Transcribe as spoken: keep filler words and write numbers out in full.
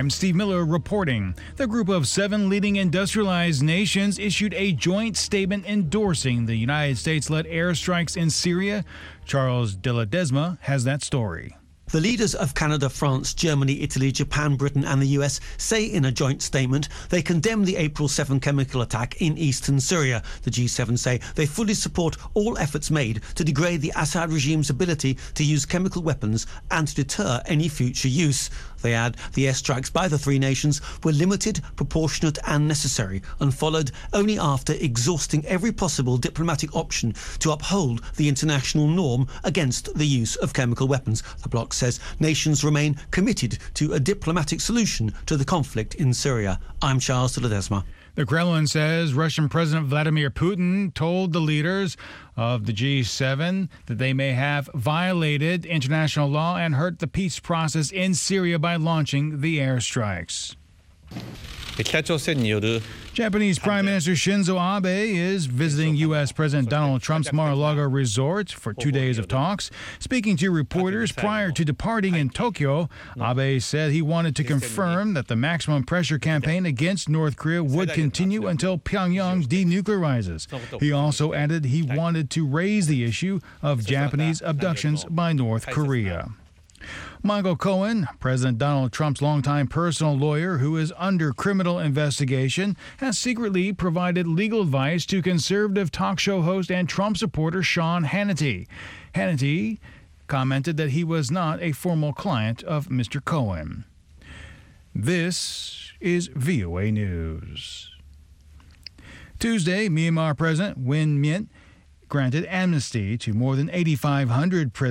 I'm Steve Miller reporting. The group of seven leading industrialized nations issued a joint statement endorsing the United States-led airstrikes in Syria. Charles de Ledesma has that story. The leaders of Canada, France, Germany, Italy, Japan, Britain and the U S say in a joint statement they condemn the April seventh chemical attack in eastern Syria. The G seven say they fully support all efforts made to degrade the Assad regime's ability to use chemical weapons and to deter any future use. They add the airstrikes by the three nations were limited, proportionate and necessary, and followed only after exhausting every possible diplomatic option to uphold the international norm against the use of chemical weapons. The bloc says nations remain committed to a diplomatic solution to the conflict in Syria. I'm Charles de Ledesma. The Kremlin says Russian President Vladimir Putin told the leaders of the G seven that they may have violated international law and hurt the peace process in Syria by launching the airstrikes. Japanese Prime Minister Shinzo Abe is visiting U S. President Donald Trump's Mar-a-Lago resort for two days of talks. Speaking to reporters prior to departing in Tokyo, Abe said he wanted to confirm that the maximum pressure campaign against North Korea would continue until Pyongyang denuclearizes. He also added he wanted to raise the issue of Japanese abductions by North Korea. Michael Cohen, President Donald Trump's longtime personal lawyer who is under criminal investigation, has secretly provided legal advice to conservative talk show host and Trump supporter Sean Hannity. Hannity commented that he was not a formal client of Mister Cohen. This is V O A News. Tuesday, Myanmar President Win Myint granted amnesty to more than eighty-five hundred prisoners